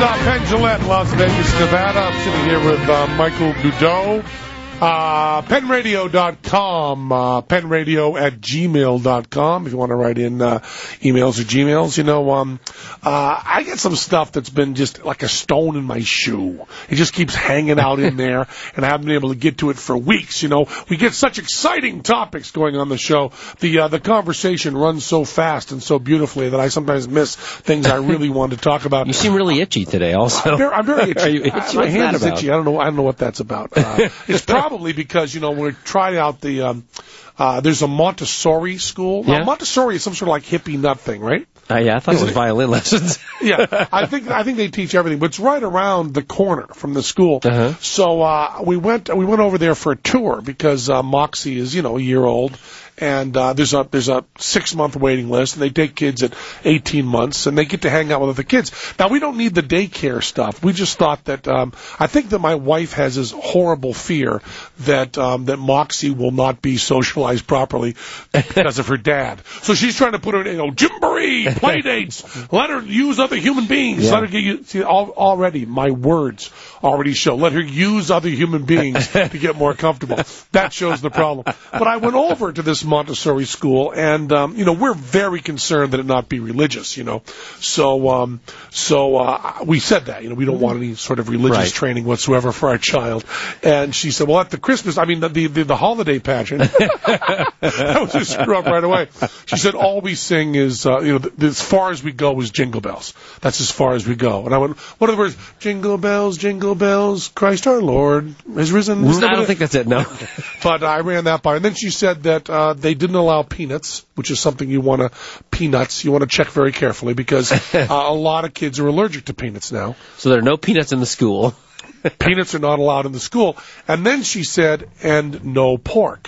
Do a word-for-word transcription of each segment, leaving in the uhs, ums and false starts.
uh, Penn Jillette, Las Vegas, Nevada. I'm sitting here with uh, Michael Boudreau. Uh, pen radio dot com, uh, penradio at gmail dot com if you want to write in uh, emails or Gmails. You know, um, uh, I get some stuff that's been just like a stone in my shoe. It just keeps hanging out in there, and I haven't been able to get to it for weeks. You know, we get such exciting topics going on the show. The uh, the conversation runs so fast and so beautifully that I sometimes miss things I really want to talk about. You seem really itchy today, also. I'm very, I'm very itchy. Are you itchy? I, What's my hand that is about? itchy. I don't know. I don't know what that's about. Uh, it's probably Probably because, you know, when we tried out the, um, uh, there's a Montessori school. Yeah. Now, Montessori is some sort of like hippie nut thing, right? Uh, yeah, I thought Isn't it was it? violin lessons. Yeah, I think I think they teach everything, but it's right around the corner from the school. Uh-huh. So uh, we went we went over there for a tour because uh, Moxie is, you know, a year old, and uh, there's a there's a six month waiting list, and they take kids at eighteen months, and they get to hang out with other kids. Now we don't need the daycare stuff. We just thought that um, I think that my wife has this horrible fear that um, that Moxie will not be socialized properly because of her dad. So she's trying to put her in, you know, Gymboree, play dates, let her use other human beings, Yeah. let her get you. See, al- already my words already show. Let her use other human beings to get more comfortable. That shows the problem. But I went over to this Montessori school, and um, you know, we're very concerned that it not be religious. You know, so um, so uh, we said that, you know, we don't want any sort of religious Right. training whatsoever for our child. And she said, well, at the Christmas, I mean, the the, the, the holiday pageant, that was a screw up right away. She said, all we sing is, uh, you know, th- as far as we go is Jingle Bells. That's as far as we go. And I went, what are the words? Jingle bells, jingle bells, Christ our Lord has risen. Isn't that I what don't it- think that's it, no. But I ran that by. And then she said that uh, they didn't allow peanuts, which is something you want to, peanuts, you want to check very carefully because uh, a lot of kids are allergic to peanuts now. So there are no peanuts in the school. Peanuts are not allowed in the school. And then she said, and no pork.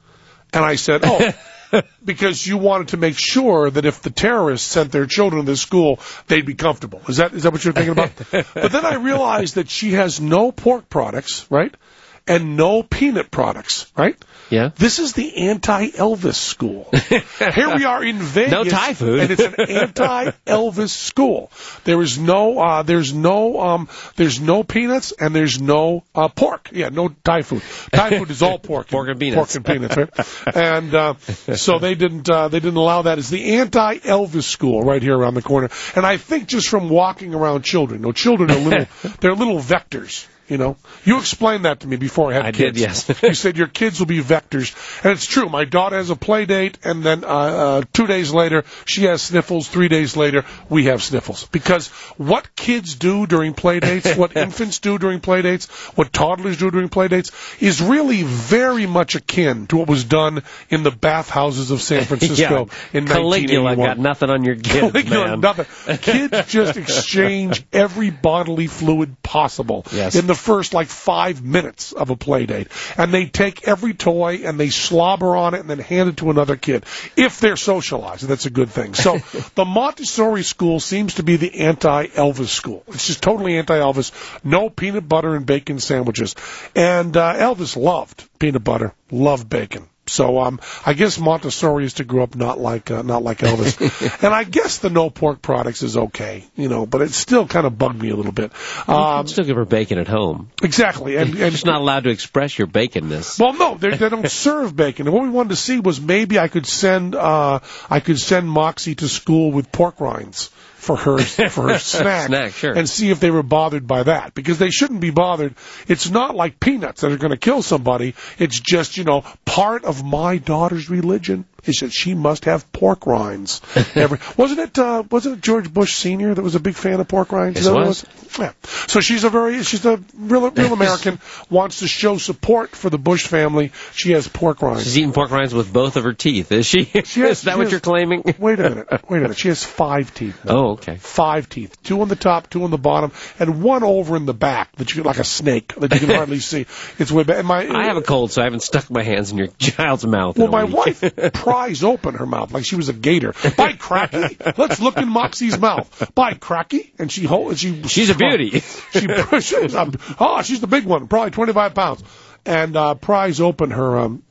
And I said, oh, because you wanted to make sure that if the terrorists sent their children to this school, they'd be comfortable. Is that is that what you're thinking about? But then I realized that she has no pork products, right? And no peanut products, right? Yeah. This is the anti-Elvis school. Here we are in Vegas. No Thai food. And it's an anti-Elvis school. There is no, uh, there's no, um, there's no peanuts and there's no, uh, pork. Yeah, no Thai food. Thai food is all pork. Pork and peanuts. Pork and peanuts, right? And, uh, so they didn't, uh, they didn't allow that. It's the anti-Elvis school right here around the corner. And I think just from walking around children, you know, children are little, they're little vectors. You know, you explained that to me before I had I kids. did, yes. You said your kids will be vectors, and it's true. My daughter has a play date, and then uh, uh, two days later she has sniffles. Three days later we have sniffles. Because what kids do during play dates, what infants do during play dates, what toddlers do during play dates, is really very much akin to what was done in the bathhouses of San Francisco in nineteen Caligula eighty-one. got nothing on your kids, Caligula, man. nothing. Kids just exchange every bodily fluid possible Yes. in the first like five minutes of a play date. And they take every toy and they slobber on it and then hand it to another kid. If they're socialized, that's a good thing. So the Montessori school seems to be the anti-Elvis school. It's just totally anti-Elvis. No peanut butter and bacon sandwiches. And uh, Elvis loved peanut butter, loved bacon. So um, I guess Montessori is to grow up not like uh, not like Elvis, and I guess the no pork products is okay, you know, but it still kind of bugged me a little bit. You Um, can still give her bacon at home. exactly, and, You're and just not allowed to express your baconness. well, no, they, they don't serve bacon. And what we wanted to see was maybe I could send uh, I could send Moxie to school with pork rinds for her for her snack, Snack, sure. and see if they were bothered by that, because they shouldn't be bothered. It's not like peanuts that are going to kill somebody. It's just, you know, part of my daughter's religion is that she must have pork rinds. Every, wasn't it uh, wasn't it George Bush Senior that was a big fan of pork rinds? Yes, Is that it what was. Yeah. So she's a very she's a real real American, wants to show support for the Bush family. She has pork rinds. She's eating pork rinds with both of her teeth, is she? She has- is that she what has- you're claiming? Wait a minute. Wait a minute. She has five teeth now. Oh, okay. Five teeth. Two on the top, two on the bottom, and one over in the back that you can, like a snake, that you can hardly see. It's way back. And my, I have a cold, so I haven't stuck my hands in your child's mouth. Well, in a my week. wife pries open her mouth like she was a gator. By cracky, let's look in Moxie's mouth. By cracky, and she holds. She She's a beauty. She pushes. Um, oh, she's the big one, probably twenty-five pounds, and uh, pries open her um,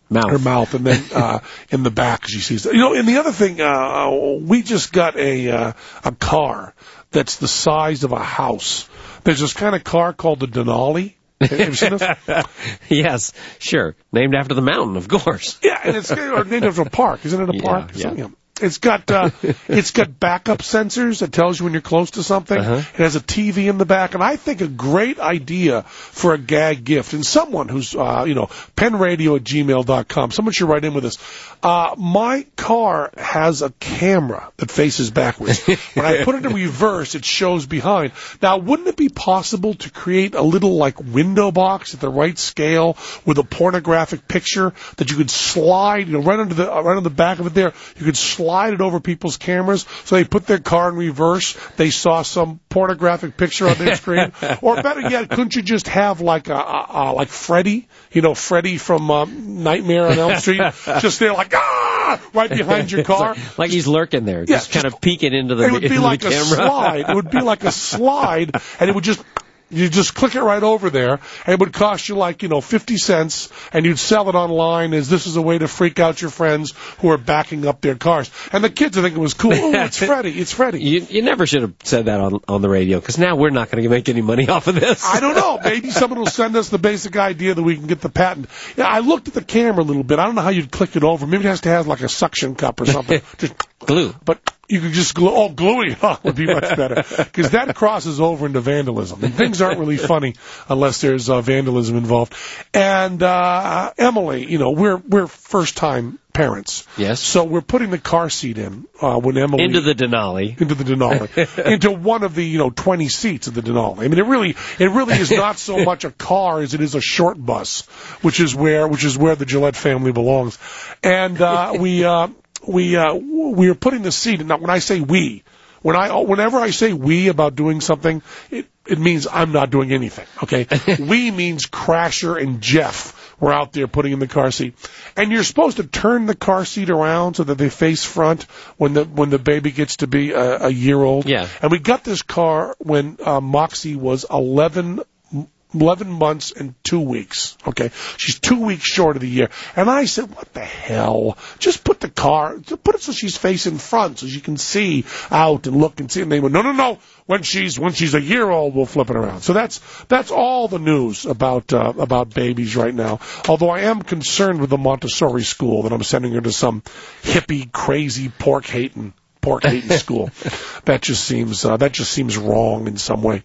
Mouth. Her mouth, and then uh, in the back she sees. You know, and the other thing, uh, we just got a uh, a car that's the size of a house. There's this kind of car called the Denali. Have you seen this? Yes, sure. Named after the mountain, of course. Yeah, and it's or named after a park. Isn't it a Yeah, park? yeah. So, It's got uh, it's got backup sensors that tells you when you're close to something. Uh-huh. It has a T V in the back, and I think a great idea for a gag gift. And someone who's uh, you know penradio at gmail dot com. Someone should write in with us. Uh, my car has a camera that faces backwards. When I put it in reverse, it shows behind. Now, wouldn't it be possible to create a little like window box at the right scale with a pornographic picture that you could slide, you know, right under the uh, right on the back of it there? You could slide it over people's cameras so they put their car in reverse. They saw some pornographic picture on their screen. Or better yet, couldn't you just have like a, a, a like Freddy, you know, Freddy from um, Nightmare on Elm Street, just there like ah, right behind your car. like, like he's lurking there, Yeah, just kind just- of peeking into the It would be into like the a camera. slide. It would be like a slide, and it would just. You just click it right over there, and it would cost you like, you know, fifty cents, and you'd sell it online as this is a way to freak out your friends who are backing up their cars. And the kids would think it was cool. Oh, it's Freddy. It's Freddy. You, you never should have said that on on the radio, because now we're not going to make any money off of this. I don't know. Maybe someone will send us the basic idea that we can get the patent. Yeah, I looked at the camera a little bit. I don't know how you'd click it over. Maybe it has to have like a suction cup or something. Just Glue. But you could just glue, oh, gluing it on would be much better. Because that crosses over into vandalism. And things aren't really funny unless there's uh, vandalism involved. And, uh, Emily, you know, we're, we're first time parents. Yes. So we're putting the car seat in, uh, when Emily. Into the Denali. Into the Denali. Into one of the, you know, twenty seats of the Denali. I mean, it really, it really is not so much a car as it is a short bus, which is where, which is where the Gillette family belongs. And, uh, we, uh, We uh, we are putting the seat. Now, when I say we, when I whenever I say we about doing something, it it means I'm not doing anything. Okay, we means Crasher and Jeff were out there putting in the car seat, and you're supposed to turn the car seat around so that they face front when the when the baby gets to be a, a year old. Yeah. And we got this car when uh, Moxie was eleven. eleven months and two weeks. Okay. She's two weeks short of the year. And I said, what the hell? Just put the car, put it so she's facing front so she can see out and look and see. And they went, no, no, no. When she's, when she's a year old, we'll flip it around. So that's, that's all the news about, uh, about babies right now. Although I am concerned with the Montessori school that I'm sending her to some hippie, crazy, pork-hating, pork-hating school. That just seems, uh, that just seems wrong in some way.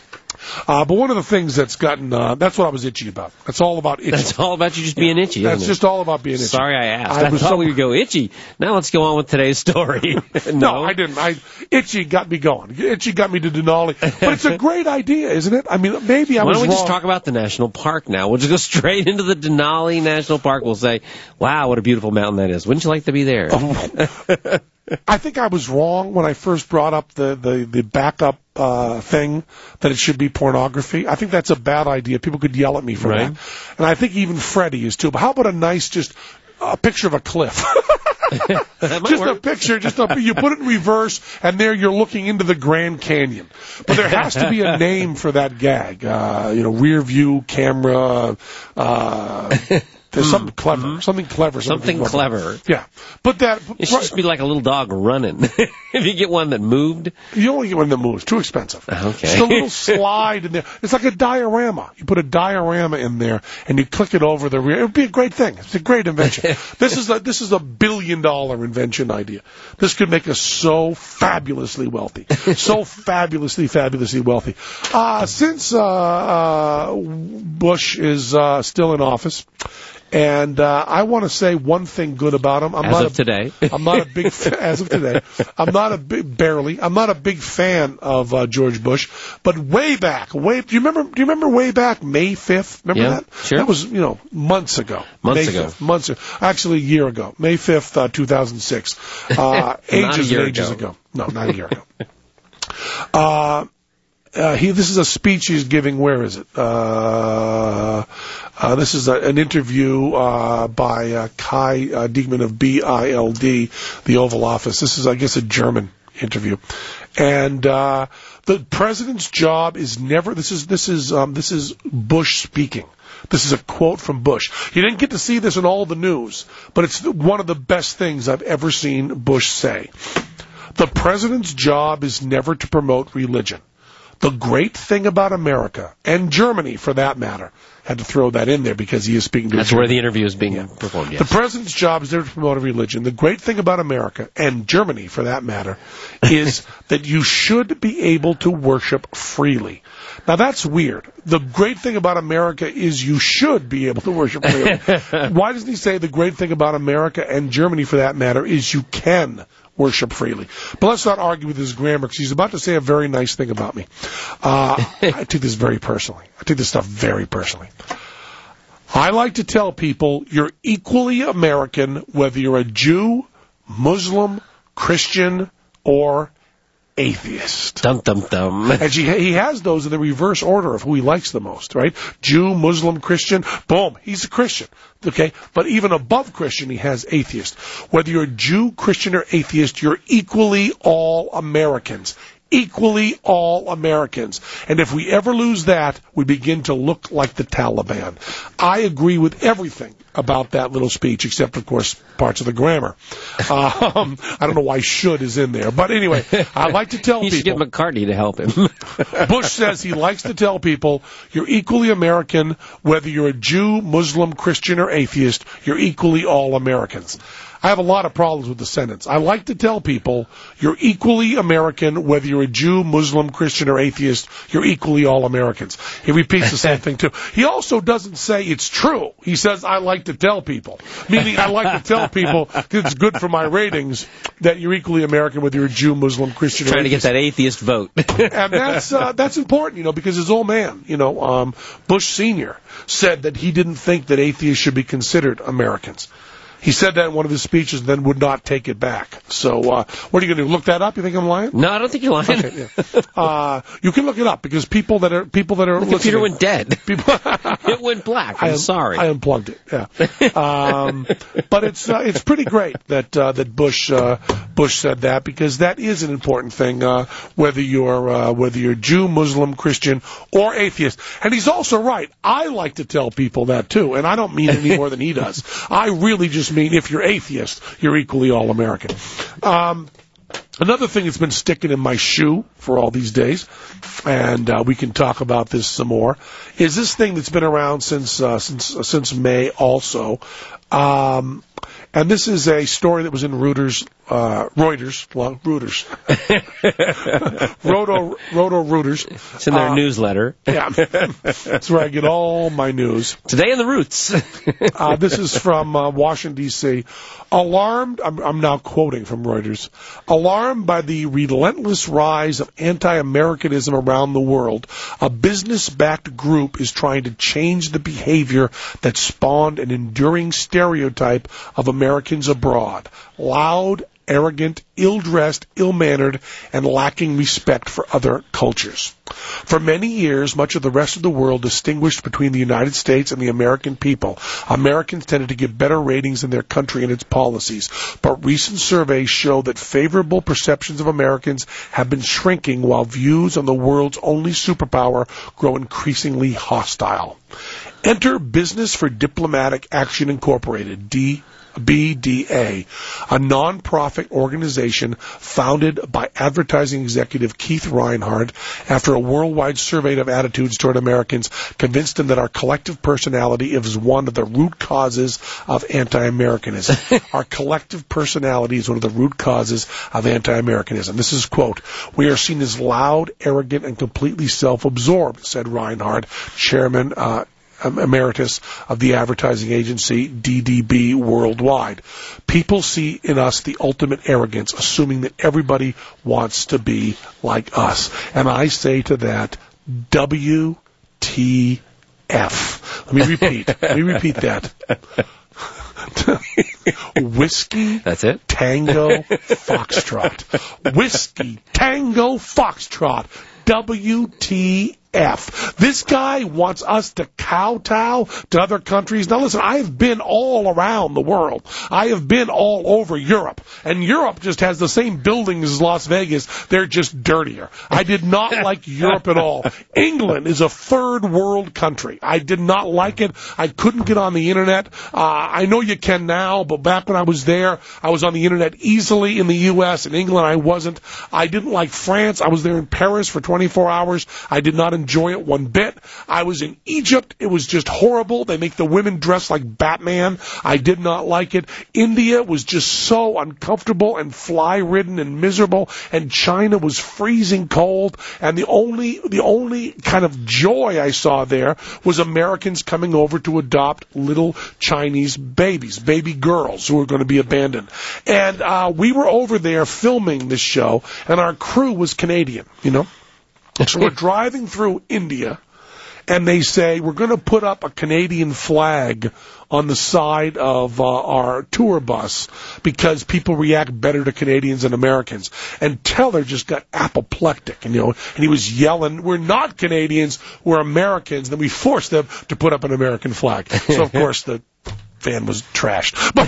Uh, but one of the things that's gotten, uh, that's what I was itchy about. That's all about itchy. That's all about you just being itchy, isn't That's it? just all about being itchy. Sorry I asked. I I, was thought so- we would go itchy. Now let's go on with today's story. no. No, I didn't. I itchy got me going. Itchy got me to Denali. But it's a great idea, isn't it? I mean, maybe I Why was don't we wrong. just talk about the national park now? We'll just go straight into the Denali National Park. We'll say, wow, what a beautiful mountain that is. Wouldn't you like to be there? I think I was wrong when I first brought up the, the, the backup uh, thing that it should be pornography. I think that's a bad idea. People could yell at me for Right. that. And I think even Freddie is too. But how about a nice just a picture of a cliff? That might Just a work. picture, just a, you put it in reverse, and there you're looking into the Grand Canyon. But there has to be a name for that gag. Uh, you know, rear view camera, uh, there's something clever, something clever. Something clever. Yeah. But that, It should just be like a little dog running. If you get one that moved. you only get one that moves. Too expensive. Okay. Just a little slide in there. It's like a diorama. You put a diorama in there and you click it over the rear. It would be a great thing. It's a great invention. This is a, this is a billion dollar invention idea. This could make us so fabulously wealthy. So fabulously, fabulously wealthy. Uh, since, uh, uh, Bush is, uh, still in office, and uh, I want to say one thing good about him. I'm As not of a, today. I'm not a big fa- as of today. I'm not a big barely. I'm not a big fan of uh, George Bush. But way back, way do you remember? Do you remember way back May fifth? Remember Yeah, that? sure. That was you know months ago. Months May ago. fifth, months ago. Actually, a year ago. May fifth, uh, two thousand six. Uh, ages year and ages ago. ago. No, not a year ago. Uh, uh, he, this is a speech he's giving. Where is it? Uh, uh, this is a, an interview uh, by uh, Kai uh, Diekman of B I L D, the Oval Office. This is, I guess, a German interview, and uh, the president's job is never. This is this is um, this is Bush speaking. This is a quote from Bush. You didn't get to see this in all the news, but it's one of the best things I've ever seen Bush say. The president's job is never to promote religion. The great thing about America, and Germany for that matter, had to throw that in there because he is speaking to That's Germany. where the interview is being yeah. performed, yes. The president's job is never to promote a religion. The great thing about America, and Germany for that matter, is that you should be able to worship freely. Now that's weird. The great thing about America is you should be able to worship freely. Why doesn't he say the great thing about America and Germany for that matter is you can worship freely? But let's not argue with his grammar because he's about to say a very nice thing about me. Uh, I take this very personally. I take this stuff very personally. I like to tell people you're equally American whether you're a Jew, Muslim, Christian, or atheist. Dum, dum, dum. And he, he has those in the reverse order of who he likes the most, right? Jew, Muslim, Christian, boom, he's a Christian, okay? But even above Christian, he has atheist. Whether you're a Jew, Christian, or atheist, you're equally all Americans. Equally all Americans. And if we ever lose that, we begin to look like the Taliban. I agree with everything about that little speech, except, of course, parts of the grammar. Um, I don't know why should is in there. But anyway, I like to tell you people... You should get McCartney to help him. Bush says he likes to tell people, you're equally American, whether you're a Jew, Muslim, Christian, or atheist, you're equally all Americans. I have a lot of problems with the sentence. I like to tell people, you're equally American, whether you're a Jew, Muslim, Christian, or atheist, you're equally all Americans. He repeats the same thing, too. He also doesn't say it's true. He says, I like to tell people. Meaning, I like to tell people, because it's good for my ratings, that you're equally American, whether you're a Jew, Muslim, Christian, or Trying atheist. to get that atheist vote. And that's, uh, that's important, you know, because his old man, you know, um, Bush Senior said that he didn't think that atheists should be considered Americans. He said that in one of his speeches and then would not take it back. So, uh, what are you going to do? Look that up? You think I'm lying? No, I don't think you're lying. Okay, yeah. uh, you can look it up because people that are, people that are the listening. computer went dead. People, it went black. I'm I, sorry. I unplugged it, yeah. Um, but it's, uh, it's pretty great that, uh, that Bush, uh, Bush said that because that is an important thing, uh, whether you're, uh, whether you're Jew, Muslim, Christian, or atheist. And he's also right. I like to tell people that too, and I don't mean it any more than he does. I really just mean if you're atheist, you're equally all American. Um, another thing that's been sticking in my shoe for all these days, and uh, we can talk about this some more, is this thing that's been around since uh, since uh, since May also. Um, and this is a story that was in Reuters, uh, Reuters, well, Reuters, Roto, Roto Reuters. It's in their uh, newsletter. Yeah, that's where I get all my news. Today in the Roots. uh, this is from uh, Washington, D C Alarmed, I'm, I'm now quoting from Reuters, alarmed by the relentless rise of anti-Americanism around the world, a business-backed group is trying to change the behavior that spawned an enduring stereotype of Americans abroad. Loud, arrogant, ill-dressed, ill-mannered, and lacking respect for other cultures. For many years, much of the rest of the world distinguished between the United States and the American people. Americans tended to give better ratings in their country and its policies, but recent surveys show that favorable perceptions of Americans have been shrinking while views on the world's only superpower grow increasingly hostile. Enter Business for Diplomatic Action Incorporated, D. B D A, a non-profit organization founded by advertising executive Keith Reinhardt after a worldwide survey of attitudes toward Americans convinced him that our collective personality is one of the root causes of anti-Americanism. Our collective personality is one of the root causes of anti-Americanism. This is, quote, we are seen as loud, arrogant, and completely self-absorbed, said Reinhardt, chairman, uh, emeritus of the advertising agency D D B worldwide. People see in us the ultimate arrogance, assuming that everybody wants to be like us. And I say to that, W T F. Let me repeat. Let me repeat that. Whiskey, That's it? Tango, Foxtrot. Whiskey, Tango, Foxtrot. W T F. This guy wants us to kowtow to other countries. Now listen, I have been all around the world. I have been all over Europe. And Europe just has the same buildings as Las Vegas. They're just dirtier. I did not like Europe at all. England is a third world country. I did not like it. I couldn't get on the internet. Uh, I know you can now, but back when I was there, I was on the internet easily in the U S In England, I wasn't. I didn't like France. I was there in Paris for twenty-four hours. I did not enjoy it one bit. I was in Egypt. It was just horrible. They make the women dress like Batman. I did not like it. India was just so uncomfortable and fly-ridden and miserable. And China was freezing cold. And the only, the only kind of joy I saw there was Americans coming over to adopt little Chinese babies, baby girls who were going to be abandoned. And uh, we were over there filming this show, and our crew was Canadian, you know. So we're driving through India, and they say, we're going to put up a Canadian flag on the side of uh, our tour bus because people react better to Canadians than Americans. And Teller just got apoplectic, and, you know, and he was yelling, we're not Canadians, we're Americans. Then we forced them to put up an American flag. So, of course, the van was trashed. But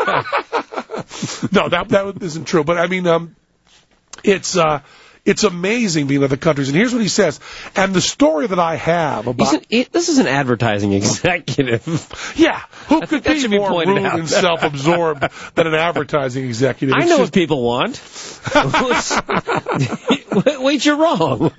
no, that that isn't true. But, I mean, um, it's... Uh, It's amazing being in other countries. And here's what he says. And the story that I have about... It, this is an advertising executive. Yeah. Who could be be more rude and self-absorbed than an advertising executive? I It's know just... what people want. Wait, you're wrong.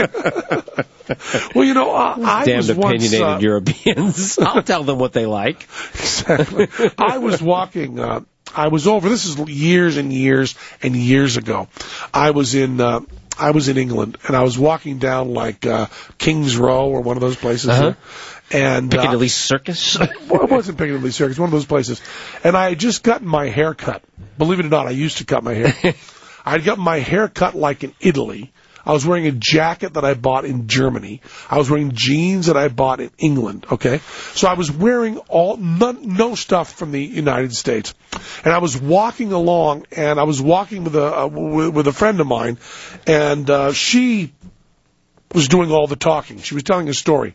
Well, you know, uh, I Damned was opinionated once... Uh... Europeans. I'll tell them what they like. Exactly. I was walking... Uh, I was over, this is years and years and years ago. I was in, uh, I was in England, and I was walking down like, uh, King's Row or one of those places. Uh-huh. There. And, Piccadilly uh, Circus? Well, it wasn't Piccadilly Circus, one of those places. And I had just gotten my hair cut. Believe it or not, I used to cut my hair. I'd gotten my hair cut like in Italy. I was wearing a jacket that I bought in Germany. I was wearing jeans that I bought in England, okay? So I was wearing all none, no stuff from the United States. And I was walking along, and I was walking with a uh, with, with a friend of mine, and uh, she was doing all the talking. She was telling a story.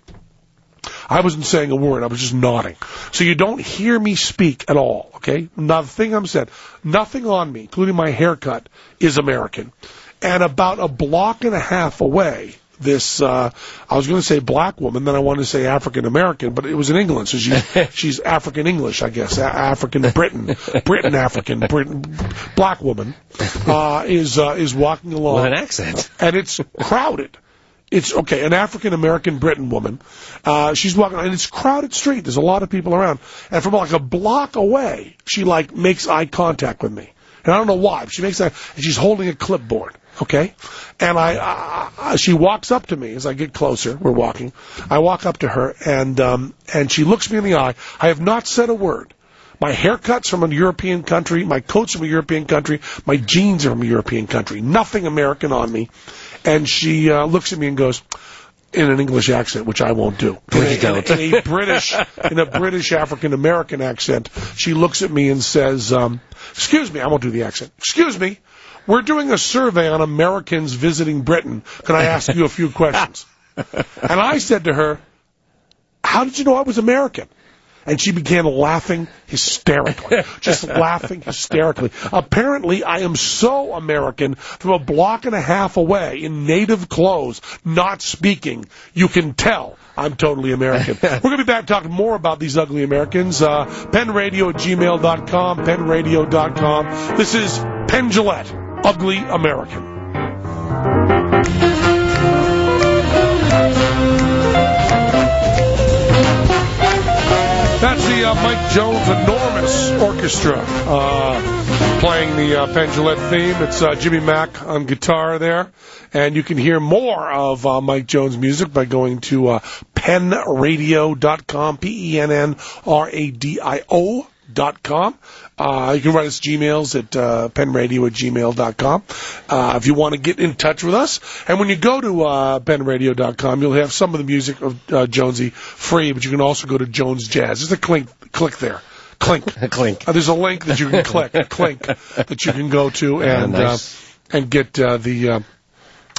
I wasn't saying a word. I was just nodding. So you don't hear me speak at all, okay? Nothing I'm said. Nothing on me, including my haircut, is American. And about a block and a half away, this, uh, I was going to say black woman, then I wanted to say African-American, but it was in England, so she's, she's African-English, I guess, A- African-Britain, Britain-African, Britain, black woman, uh, is, uh, is walking along. With an accent. And it's crowded. It's, okay, an African-American Britain woman, uh, she's walking, and it's crowded street, there's a lot of people around, and from like a block away, she like makes eye contact with me. And I don't know why, but she makes that, and she's holding a clipboard. Okay, and I, uh, she walks up to me as I get closer. We're walking. I walk up to her, and um, and she looks me in the eye. I have not said a word. My haircut's from a European country. My coat's from a European country. My jeans are from a European country. Nothing American on me. And she uh, looks at me and goes, in an English accent, which I won't do. Please don't. In, in a British, in a British African American accent, she looks at me and says, um, "Excuse me, I won't do the accent. Excuse me, we're doing a survey on Americans visiting Britain. Can I ask you a few questions?" And I said to her, "How did you know I was American?" And she began laughing hysterically, just laughing hysterically. Apparently, I am so American from a block and a half away in native clothes, not speaking. You can tell I'm totally American. We're going to be back talking more about these ugly Americans. Uh, pen radio at gmail dot com, pen radio dot com. This is Penn Jillette, Ugly American. That's the uh, Mike Jones Enormous Orchestra uh, playing the uh, Penn Jillette theme. It's uh, Jimmy Mack on guitar there. And you can hear more of uh, Mike Jones' music by going to uh, pen radio dot com, P E N N R A D I O dot com. Uh, you can write us Gmails at uh, pen radio at gmail dot com uh, if you want to get in touch with us. And when you go to uh, pen radio dot com, you'll have some of the music of uh, Jonesy free, but you can also go to Jones Jazz. There's a clink, click there. Clink. Clink. Uh, there's a link that you can click, clink, that you can go to and, nice. uh, and get uh, the... Uh,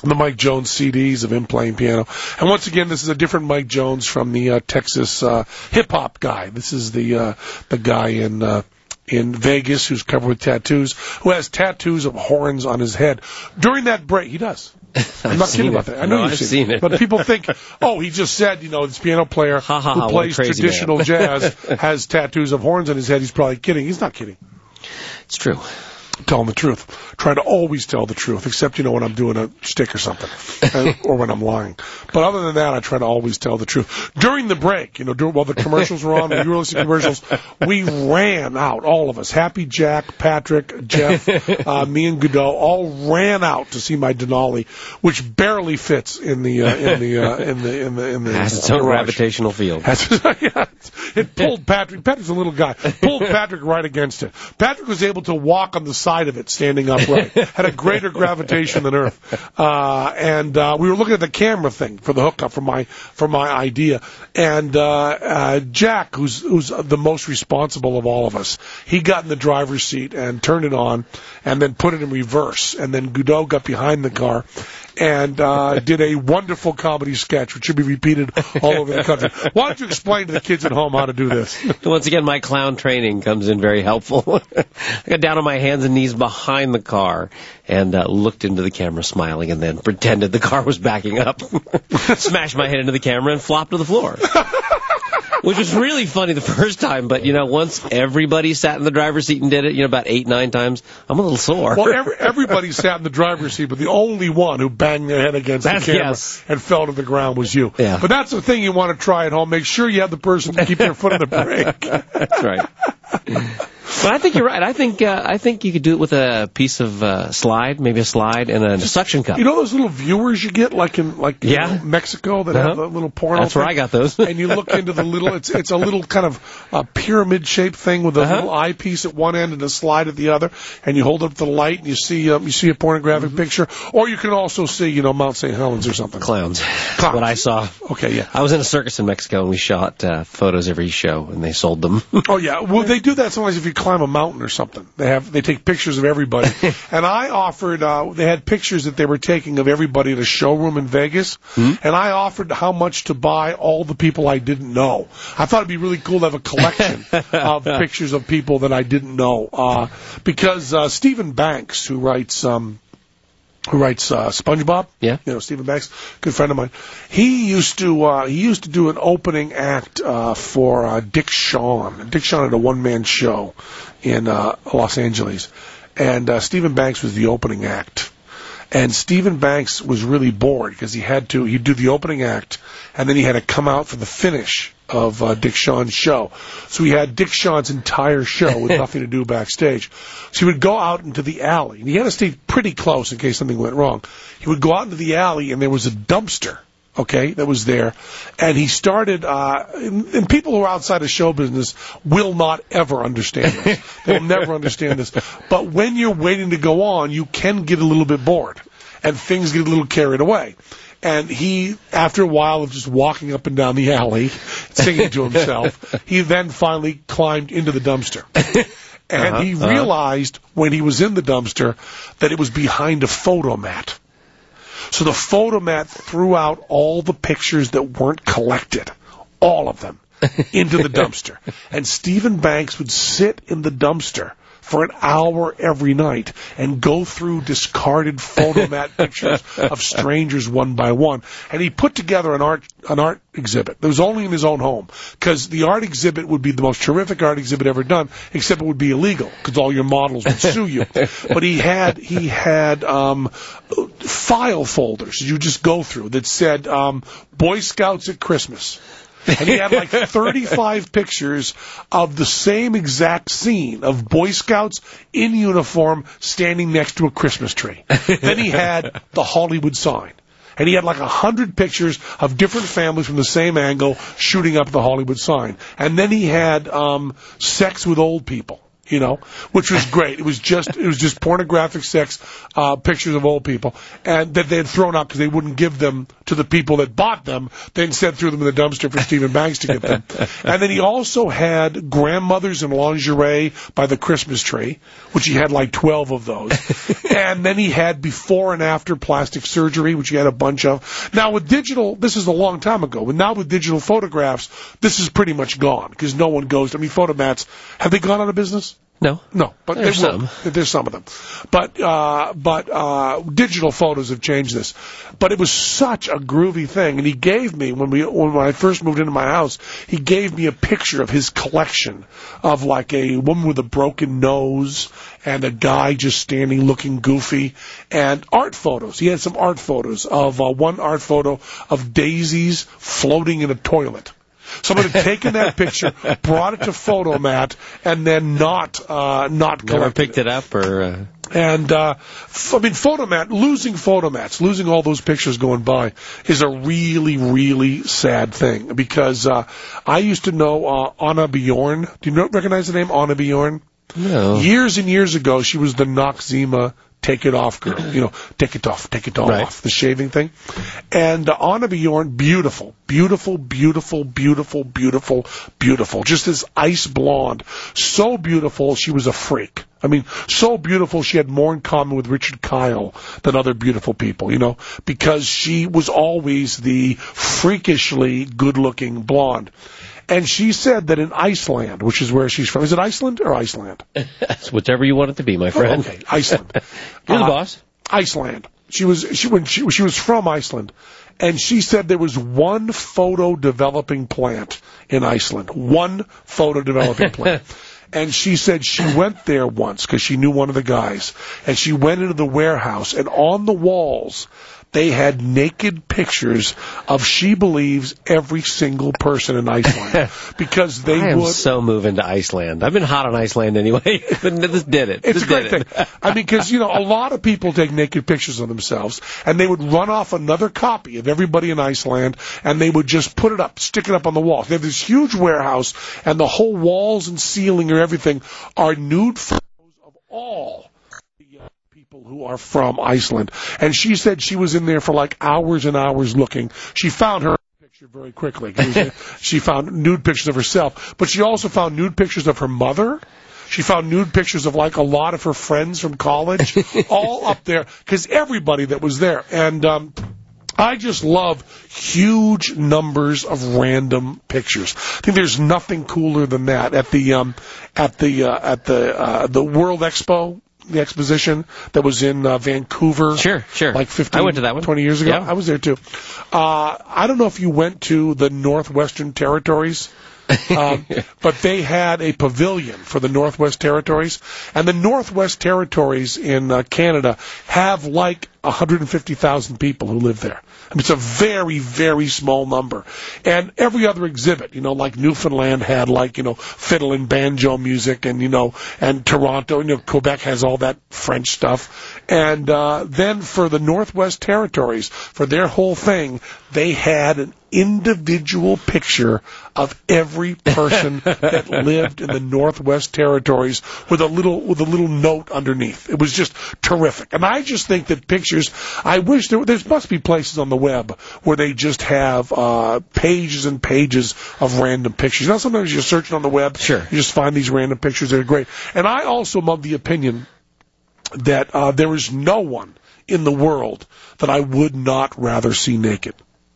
the Mike Jones C Ds of him playing piano. And once again, this is a different Mike Jones from the uh, Texas uh, hip-hop guy. This is the uh, the guy in uh, in Vegas who's covered with tattoos, who has tattoos of horns on his head. During that break, he does. I'm not kidding about that. I know no, you've I've seen, seen it. it. But people think, oh, he just said, you know, this piano player ha, ha, who ha, plays traditional man. jazz has tattoos of horns on his head. He's probably kidding. He's not kidding. It's true. Telling the truth. Trying to always tell the truth, except, you know, when I'm doing a shtick or something, and, or when I'm lying. But other than that, I try to always tell the truth. During the break, you know, during, while the commercials were on, when you were listening to commercials, we ran out, all of us. Happy Jack, Patrick, Jeff, uh, me and Godot all ran out to see my Denali, which barely fits in the, uh, in the, uh, in the, in the, in the, has its own gravitational field. Has, yeah, it pulled Patrick. Patrick's a little guy. Pulled Patrick right against it. Patrick was able to walk on the side of it standing upright. Had a greater gravitation than Earth. Uh, and uh, we were looking at the camera thing for the hookup for my for my idea. And uh, uh, Jack, who's who's the most responsible of all of us, he got in the driver's seat and turned it on, and then put it in reverse. And then Godot got behind the car and uh, did a wonderful comedy sketch, which should be repeated all over the country. Why don't you explain to the kids at home how to do this? Once again, my clown training comes in very helpful. I got down on my hands and knees behind the car and uh, looked into the camera smiling and then pretended the car was backing up. Smashed my head into the camera and flopped to the floor. Which was really funny the first time, but, you know, once everybody sat in the driver's seat and did it, you know, about eight, nine times, I'm a little sore. Well, every, everybody sat in the driver's seat, but the only one who banged their head against that's, the camera yes. and fell to the ground was you. Yeah. But that's the thing you want to try at home. Make sure you have the person to keep their foot on the brake. That's right. But I think you're right. I think uh, I think you could do it with a piece of uh, slide, maybe a slide and a suction cup. You know those little viewers you get, like in like you yeah. know, Mexico, that uh-huh. have the little porno. That's where thing? I got those. And you look into the little. It's it's a little kind of uh, pyramid shaped thing with a uh-huh. little eyepiece at one end and a slide at the other. And you hold up the light and you see um, you see a pornographic mm-hmm. picture, or you can also see you know Mount Saint Helens or something. Clowns. Clowns. What I saw. Okay, yeah. I was in a circus in Mexico and we shot uh, photos every show and they sold them. Oh yeah, well they do that sometimes if you climb a mountain or something. They have they take pictures of everybody. And I offered uh, they had pictures that they were taking of everybody at a showroom in Vegas, mm-hmm. and I offered how much to buy all the people I didn't know. I thought it'd be really cool to have a collection of pictures of people that I didn't know, uh, because uh, Stephen Banks, who writes um, who writes uh, SpongeBob. Yeah. You know, Stephen Banks, good friend of mine. He used to uh, he used to do an opening act uh, for uh, Dick Shawn. Dick Shawn had a one man show in uh, Los Angeles, and uh, Stephen Banks was the opening act. And Stephen Banks was really bored because he had to he'd do the opening act, and then he had to come out for the finish of uh, Dick Shawn's show. So he had Dick Shawn's entire show with nothing to do backstage. So he would go out into the alley, and he had to stay pretty close in case something went wrong. He would go out into the alley, and there was a dumpster, okay, that was there. And he started, uh, and, and people who are outside of show business will not ever understand this. They'll never understand this. But when you're waiting to go on, you can get a little bit bored, and things get a little carried away. And he, after a while of just walking up and down the alley, singing to himself, he then finally climbed into the dumpster. And uh-huh, he realized uh-huh. when he was in the dumpster that it was behind a photo mat. So the photo mat threw out all the pictures that weren't collected, all of them, into the dumpster. And Stephen Banks would sit in the dumpster for an hour every night and go through discarded photomat pictures of strangers one by one. And he put together an art an art exhibit that was only in his own home, because the art exhibit would be the most terrific art exhibit ever done, except it would be illegal because all your models would sue you. But he had he had um, file folders you just go through that said um, Boy Scouts at Christmas. And he had like thirty-five pictures of the same exact scene of Boy Scouts in uniform standing next to a Christmas tree. Then he had the Hollywood sign. And he had like a hundred pictures of different families from the same angle shooting up the Hollywood sign. And then he had um, sex with old people. you know, which was great. It was just it was just pornographic sex uh, pictures of old people, and that they had thrown out because they wouldn't give them to the people that bought them. They instead threw them in the dumpster for Stephen Banks to get them. And then he also had grandmothers in lingerie by the Christmas tree, which he had like twelve of those. And then he had before and after plastic surgery, which he had a bunch of. Now with digital, this is a long time ago, but now with digital photographs, this is pretty much gone because no one goes. I mean, Photomats, have they gone out of business? No. No, but there's they will. some. There's some of them. But, uh, but, uh, digital photos have changed this. But it was such a groovy thing. And he gave me, when we, when I first moved into my house, he gave me a picture of his collection of like a woman with a broken nose and a guy just standing looking goofy and art photos. He had some art photos of, uh, one art photo of daisies floating in a toilet. Someone had taken that picture, brought it to Photomat, and then not uh, not Never collected picked it up, or uh... and uh, f- I mean Photomat losing Photomats, losing all those pictures going by is a really really sad thing because uh, I used to know uh, Anna Bjorn. Do you know, recognize the name Anna Bjorn? No. Years and years ago, she was the Noxzema take it off girl, you know, take it off, take it all right. off, the shaving thing. And uh, Anna Bjorn, beautiful, beautiful, beautiful, beautiful, beautiful, beautiful. Just this ice blonde. So beautiful, she was a freak. I mean, so beautiful, she had more in common with Richard Kyle than other beautiful people, you know, because she was always the freakishly good-looking blonde. And she said that in Iceland, which is where she's from, is it Iceland or Iceland? It's whichever you want it to be, my friend. Oh, okay, Iceland. You're the uh, boss. Iceland. She was she when she she was from Iceland, and she said there was one photo developing plant in Iceland. One photo developing plant. And she said she went there once because she knew one of the guys, and she went into the warehouse, and on the walls they had naked pictures of, she believes, every single person in Iceland. Because they I am would... so moving to Iceland. I've been hot on Iceland anyway, but this did it. It's this a great did thing. I mean, because, you know, a lot of people take naked pictures of themselves, and they would run off another copy of everybody in Iceland, and they would just put it up, stick it up on the wall. They have this huge warehouse, and the whole walls and ceiling or everything are nude photos of all people who are from Iceland. And she said she was in there for like hours and hours looking. She found her picture very quickly. She found nude pictures of herself, but she also found nude pictures of her mother. She found nude pictures of like a lot of her friends from college, all up there, because everybody that was there. And um, I just love huge numbers of random pictures. I think there's nothing cooler than that. At the um, at the uh, at the uh, the World Expo, the exposition that was in uh, Vancouver. Sure, sure. Like fifteen, I went to that one. twenty years ago. Yeah. I was there too. Uh, I don't know if you went to the Northwestern Territories. um, but they had a pavilion for the Northwest Territories, and the Northwest Territories in uh, Canada have like one hundred fifty thousand people who live there. I mean, it's a very, very small number. And every other exhibit, you know, like Newfoundland had like, you know, fiddle and banjo music, and, you know, and Toronto, you know, Quebec has all that French stuff. And uh, then for the Northwest Territories, for their whole thing, they had an individual picture of every person that lived in the Northwest Territories with a little with a little note underneath. It was just terrific. And I just think that pictures, I wish there there must be places on the web where they just have uh pages and pages of random pictures. You know, sometimes you're searching on the web, sure, you just find these random pictures that are great. And I also love the opinion that uh there is no one in the world that I would not rather see naked.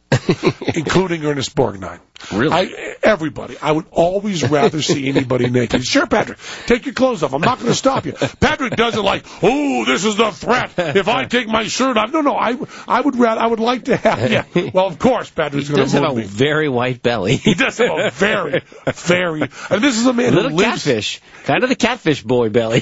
Including Ernest Borgnine. Really? I, everybody. I would always rather see anybody naked. Sure, Patrick, take your clothes off. I'm not going to stop you. Patrick does it like, oh, this is the threat. If I take my shirt off. No, no, I, I would rather, I would like to have, yeah. Well, of course, Patrick's going to move me. He does have a very white belly. He does have a very, very, and this is a man a little who lives. Catfish. Kind of the catfish boy belly.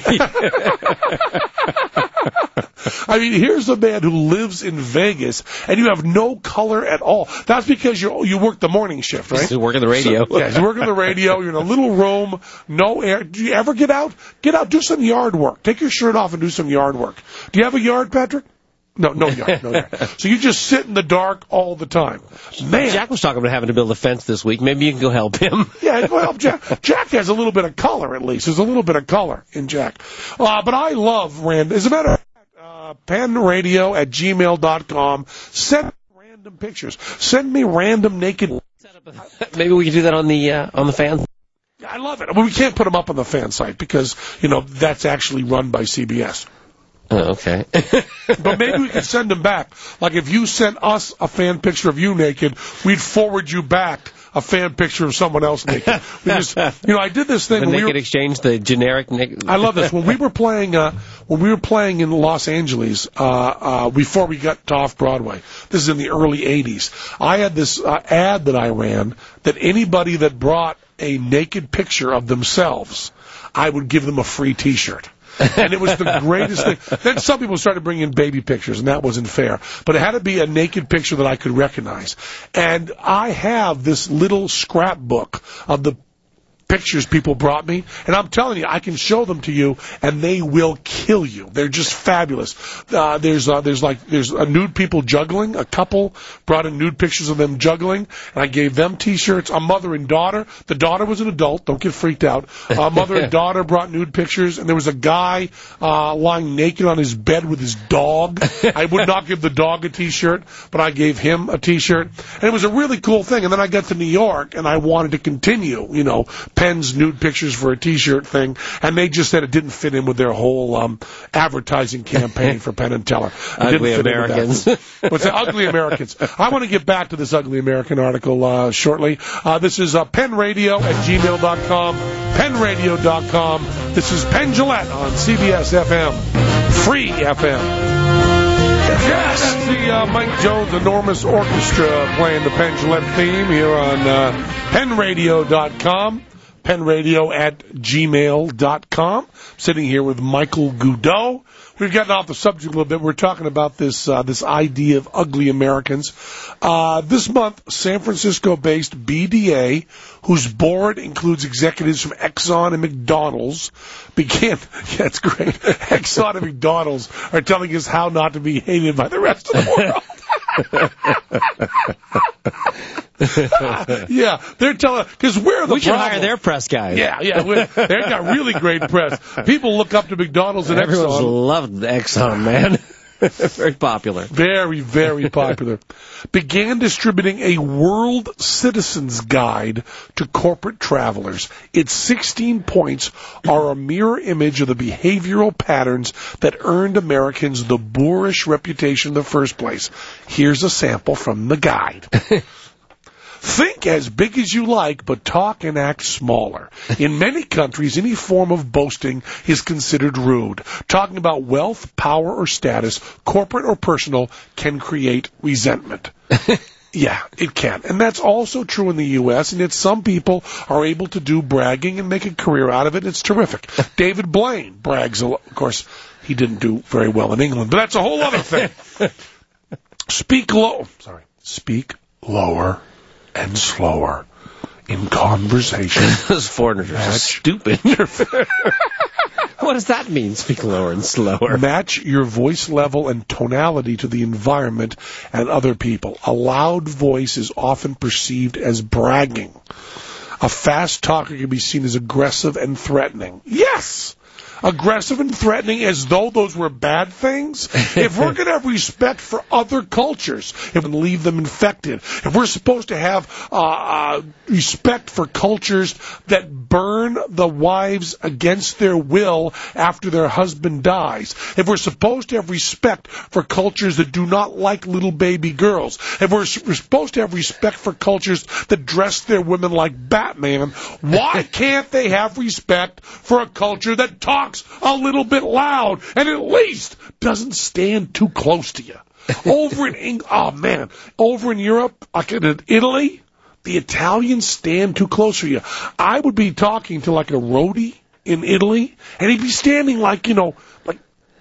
I mean, here's a man who lives in Vegas, and you have no color at all. That's because you you work the morning shift, right? He's working the radio. So, yeah, you work in the radio. You're in a little room, no air. Do you ever get out? Get out, do some yard work. Take your shirt off and do some yard work. Do you have a yard, Patrick? No, no yard, no yard. So you just sit in the dark all the time. Man. Jack was talking about having to build a fence this week. Maybe you can go help him. Yeah, go help Jack. Jack has a little bit of color, at least. There's a little bit of color in Jack. Uh, but I love random. As a matter of fact, uh, penradio at gmail dot com. Send me random pictures. Send me random naked. Maybe we can do that on the uh, on the fan. I love it. Well, we can't put them up on the fan site because, you know, that's actually run by C B S. Oh, okay. But maybe we could send them back. Like if you sent us a fan picture of you naked, we'd forward you back a fan picture of someone else naked. We just, you know, I did this thing. The when naked we were, exchange, the generic naked. I love this. When we were playing, uh, when we were playing in Los Angeles, uh, uh, before we got to off Broadway, this is in the early eighties. I had this uh, ad that I ran that anybody that brought a naked picture of themselves, I would give them a free T-shirt. And it was the greatest thing. Then some people started bringing in baby pictures, and that wasn't fair. But it had to be a naked picture that I could recognize. And I have this little scrapbook of the pictures people brought me, and I'm telling you, I can show them to you, and they will kill you. They're just fabulous. Uh, there's uh, there's like there's a nude people juggling. A couple brought in nude pictures of them juggling, and I gave them T-shirts. A mother and daughter. The daughter was an adult. Don't get freaked out. A mother and daughter brought nude pictures, and there was a guy uh, lying naked on his bed with his dog. I would not give the dog a T-shirt, but I gave him a T-shirt, and it was a really cool thing. And then I got to New York, and I wanted to continue, you know, Penn's nude pictures for a T-shirt thing, and they just said it didn't fit in with their whole um, advertising campaign for Penn and Teller. It Ugly didn't fit Americans. In with that. What's that? Ugly Americans. I want to get back to this Ugly American article uh, shortly. Uh, this is uh, penradio at gmail dot com, penradio dot com. This is Penn Jillette on C B S F M, Free F M. Yes, that's the uh, Mike Jones Enormous Orchestra playing the Penn Jillette theme here on uh, penradio dot com. penradio at gmail dot com. Sitting here with Michael Goudeau. We've gotten off the subject a little bit. We're talking about this uh, this idea of ugly Americans. Uh, this month, San Francisco-based B D A, whose board includes executives from Exxon and McDonald's, began, yeah, it's great, Exxon and McDonald's are telling us how not to be hated by the rest of the world. Yeah, they're telling, because we're the We should problem. hire their press guys. Yeah, yeah, we're- they've got really great press. People look up to McDonald's and Everyone's Exxon. loved Exxon, man. Very popular. Very, very popular. Began distributing a World Citizens Guide to corporate travelers. Its sixteen points are a mirror image of the behavioral patterns that earned Americans the boorish reputation in the first place. Here's a sample from the guide. Think as big as you like, but talk and act smaller. In many countries, any form of boasting is considered rude. Talking about wealth, power, or status, corporate or personal, can create resentment. Yeah, it can. And that's also true in the U S, and yet some people are able to do bragging and make a career out of it. It's terrific. David Blaine brags a lot. Of course, he didn't do very well in England, but that's a whole other thing. Speak low. Sorry. Speak lower and slower in conversation. Those foreigners are so stupid. What does that mean, speak lower and slower? Match your voice level and tonality to the environment and other people. A loud voice is often perceived as bragging. A fast talker can be seen as aggressive and threatening. Yes! Aggressive and threatening, as though those were bad things. If we're going to have respect for other cultures, if we leave them infected, if we're supposed to have uh, uh, respect for cultures that burn the wives against their will after their husband dies, if we're supposed to have respect for cultures that do not like little baby girls, if we're, we're supposed to have respect for cultures that dress their women like Batman, why can't they have respect for a culture that talks a little bit loud and at least doesn't stand too close to you? Over in Eng- oh man, over in Europe, like in Italy, the Italians stand too close to you. I would be talking to like a roadie in Italy, and he'd be standing like, you know, like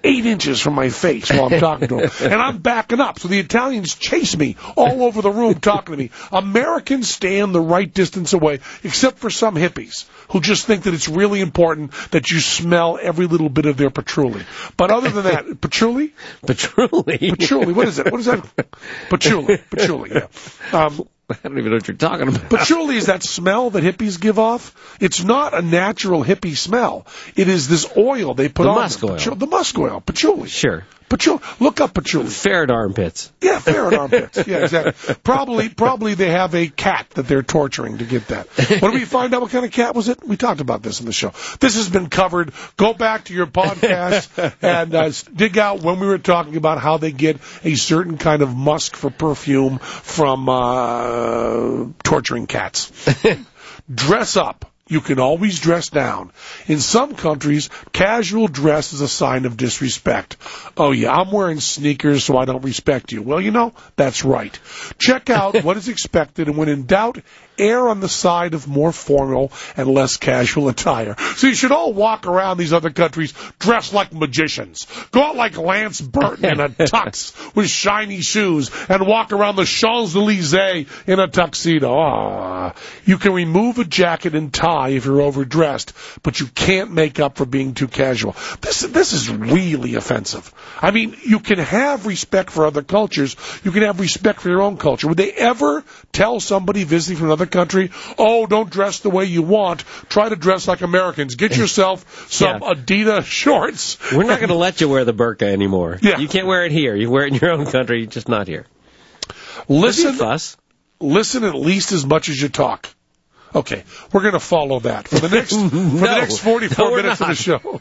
eight inches from my face while I'm talking to them. And I'm backing up. So the Italians chase me all over the room talking to me. Americans stand the right distance away, except for some hippies who just think that it's really important that you smell every little bit of their patchouli. But other than that, patchouli? Patchouli? Patchouli. What is it? What is that? Patchouli. Patchouli, yeah. Um, I don't even know what you're talking about. Patchouli is that smell that hippies give off. It's not a natural hippie smell. It is this oil they put the on musk them. oil. Pacho- the musk oil. Patchouli. Sure. Patchouli. Look up patchouli. Ferret armpits. Yeah, ferret armpits. Yeah, exactly. Probably, probably they have a cat that they're torturing to get that. When did we find out what kind of cat was it? We talked about this in the show. This has been covered. Go back to your podcast and uh, dig out when we were talking about how they get a certain kind of musk for perfume from uh, torturing cats. Dress up. You can always dress down. In some countries, casual dress is a sign of disrespect. Oh, yeah, I'm wearing sneakers, so I don't respect you. Well, you know, that's right. Check out what is expected, and when in doubt, err on the side of more formal and less casual attire. So you should all walk around these other countries dressed like magicians. Go out like Lance Burton in a tux with shiny shoes and walk around the Champs-Elysees in a tuxedo. Ah, you can remove a jacket and tie if you're overdressed, but you can't make up for being too casual. This, this is really offensive. I mean, you can have respect for other cultures. You can have respect for your own culture. Would they ever tell somebody visiting from another country, oh, don't dress the way you want. Try to dress like Americans. Get yourself some yeah. Adidas shorts. We're not going to let you wear the burqa anymore. Yeah. You can't wear it here. You wear it in your own country, just not here. Listen, fuss. Listen at least as much as you talk. Okay, we're going to follow that for the next for no, the next forty-four no, minutes not. of the show.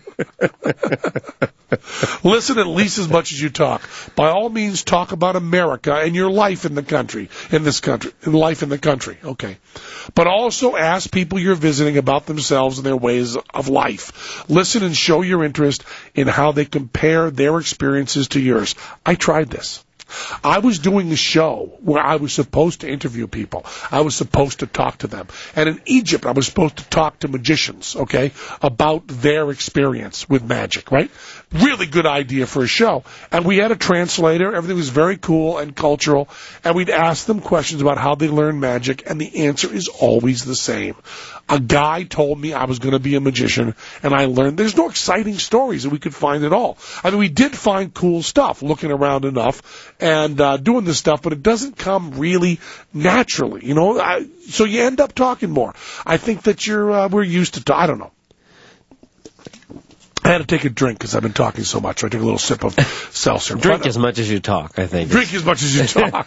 Listen at least as much as you talk. By all means, talk about America and your life in the country, in this country, in life in the country. Okay, but also ask people you're visiting about themselves and their ways of life. Listen and show your interest in how they compare their experiences to yours. I tried this. I was doing a show where I was supposed to interview people. I was supposed to talk to them. And in Egypt, I was supposed to talk to magicians, okay, about their experience with magic, right? Really good idea for a show. And we had a translator. Everything was very cool and cultural. And we'd ask them questions about how they learn magic, and the answer is always the same. A guy told me I was going to be a magician, and I learned there's no exciting stories that we could find at all. I mean, we did find cool stuff, looking around enough and uh, doing this stuff, but it doesn't come really naturally, you know. I, so you end up talking more. I think that you're uh, we're used to. T- I don't know. I had to take a drink because I've been talking so much. So I took a little sip of seltzer. Drink but, uh, as much as you talk, I think. Drink as much as you talk.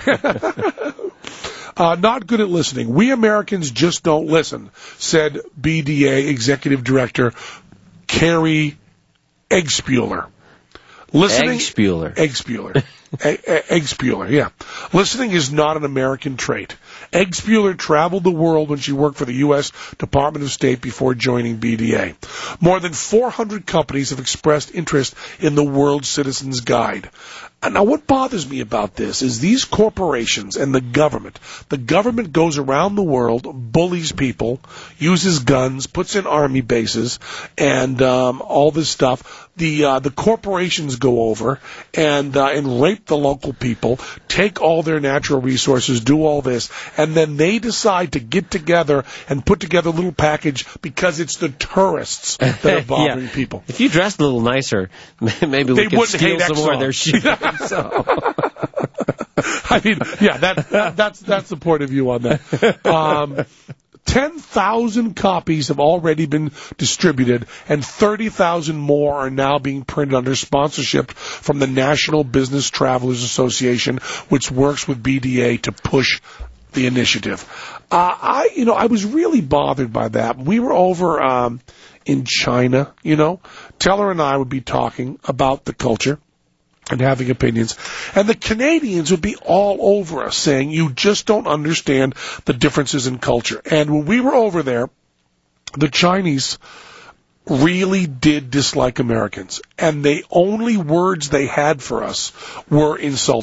Uh, not good at listening. We Americans just don't listen, said B D A Executive Director Carrie Eggspuler. Listening, Eggspuler. Eggspuler. Eggspuler, yeah. Listening is not an American trait. Eggspuler traveled the world when she worked for the U S Department of State before joining B D A. More than four hundred companies have expressed interest in the World Citizens Guide. Now, what bothers me about this is these corporations and the government. The government goes around the world, bullies people, uses guns, puts in army bases, and um, all this stuff. The uh, the corporations go over and uh, and rape the local people, take all their natural resources, do all this, and then they decide to get together and put together a little package because it's the tourists that are bothering yeah. people. If you dressed a little nicer, maybe we they could steal some more of their shit. So. I mean, yeah, that, that that's that's the point of view on that. Um, ten thousand copies have already been distributed, and thirty thousand more are now being printed under sponsorship from the National Business Travelers Association, which works with B D A to push the initiative. Uh, I, you know, I was really bothered by that. We were over um, in China, you know. Teller and I would be talking about the culture and having opinions. And the Canadians would be all over us saying, you just don't understand the differences in culture. And when we were over there, the Chinese really did dislike Americans. And the only words they had for us were insulting.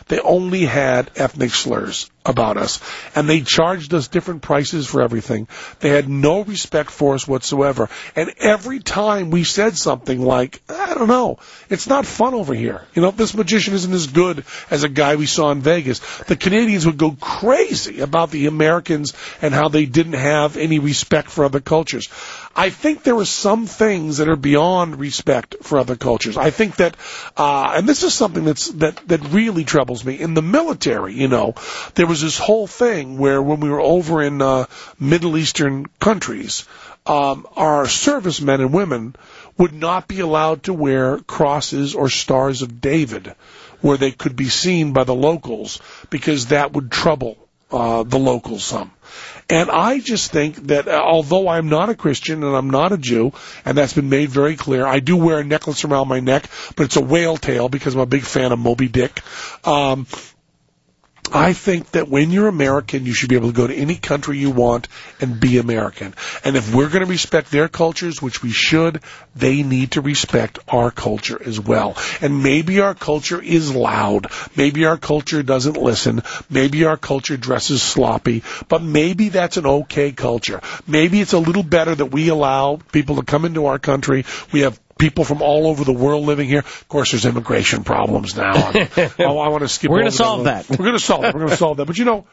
they only had ethnic slurs about us. And they charged us different prices for everything. They had no respect for us whatsoever. And every time we said something like, I don't know, it's not fun over here. You know, this magician isn't as good as a guy we saw in Vegas. The Canadians would go crazy about the Americans and how they didn't have any respect for other cultures. I think there are some things that are beyond respect for other cultures. I think that, uh, and this is something that's, that, that really troubles me. In the military, you know, there was this whole thing where when we were over in, uh, Middle Eastern countries, um, our servicemen and women would not be allowed to wear crosses or stars of David where they could be seen by the locals because that would trouble, uh, the locals some. And I just think that uh, although I'm not a Christian and I'm not a Jew, and that's been made very clear, I do wear a necklace around my neck, but it's a whale tail because I'm a big fan of Moby Dick. Um, I think that when you're American, you should be able to go to any country you want and be American. And if we're going to respect their cultures, which we should, they need to respect our culture as well. And maybe our culture is loud. Maybe our culture doesn't listen. Maybe our culture dresses sloppy. But maybe that's an okay culture. Maybe it's a little better that we allow people to come into our country. We have people from all over the world living here. Of course, there's immigration problems now. oh, I want to skip. We're going to solve that. We're going to solve that. We're going to solve that. But you know,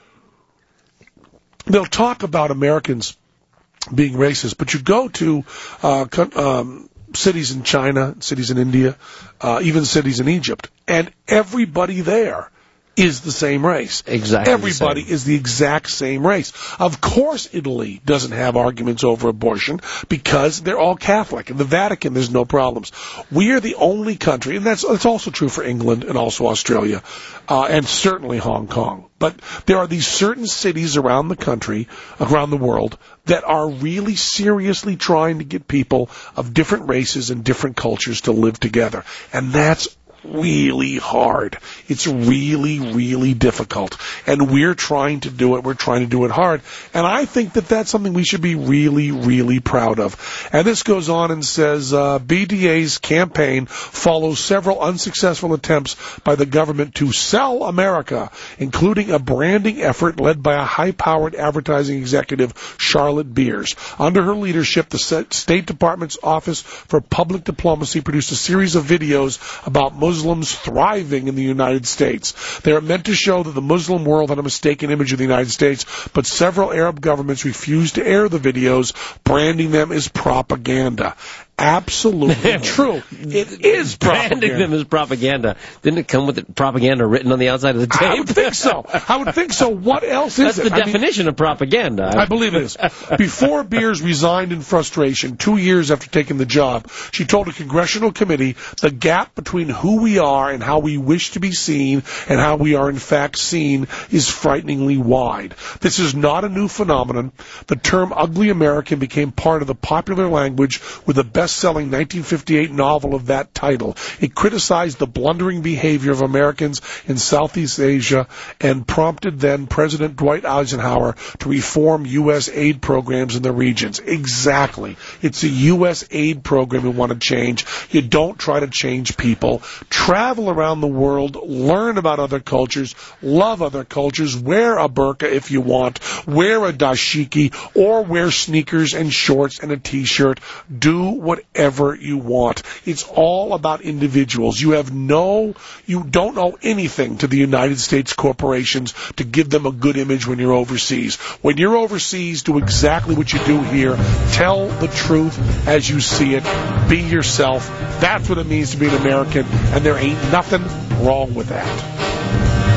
they'll talk about Americans being racist, but you go to uh, um, cities in China, cities in India, uh, even cities in Egypt, and everybody there is the same race. Exactly. Everybody is the exact same race. Of course Italy doesn't have arguments over abortion because they're all Catholic. In the Vatican, there's no problems. We are the only country, and that's, that's also true for England and also Australia, uh, and certainly Hong Kong. But there are these certain cities around the country, around the world, that are really seriously trying to get people of different races and different cultures to live together. And that's really hard. It's really, really difficult. And we're trying to do it. We're trying to do it hard. And I think that that's something we should be really, really proud of. And this goes on and says, uh, B D A's campaign follows several unsuccessful attempts by the government to sell America, including a branding effort led by a high-powered advertising executive, Charlotte Beers. Under her leadership, the State Department's Office for Public Diplomacy produced a series of videos about Muslims Muslims thriving in the United States. They are meant to show that the Muslim world had a mistaken image of the United States, but several Arab governments refused to air the videos, branding them as propaganda. Absolutely true. It is propaganda. Branding them as propaganda. Didn't it come with the propaganda written on the outside of the tape? I would think so. I would think so. What else is That's it? That's the I definition mean, of propaganda. I believe it is. Before Beers resigned in frustration, two years after taking the job, she told a congressional committee the gap between who we are and how we wish to be seen and how we are in fact seen is frighteningly wide. This is not a new phenomenon. The term ugly American became part of the popular language with the best-selling nineteen fifty-eight novel of that title. It criticized the blundering behavior of Americans in Southeast Asia and prompted then President Dwight Eisenhower to reform U S aid programs in the regions. Exactly. It's a U S aid program we want to change. You don't try to change people. Travel around the world, learn about other cultures, love other cultures, wear a burqa if you want, wear a dashiki, or wear sneakers and shorts and a t-shirt. Do whatever you want. It's all about individuals. You have no, you don't owe anything to the United States corporations to give them a good image when you're overseas. When you're overseas, do exactly what you do here. Tell the truth as you see it. Be yourself. That's what it means to be an American, and there ain't nothing wrong with that.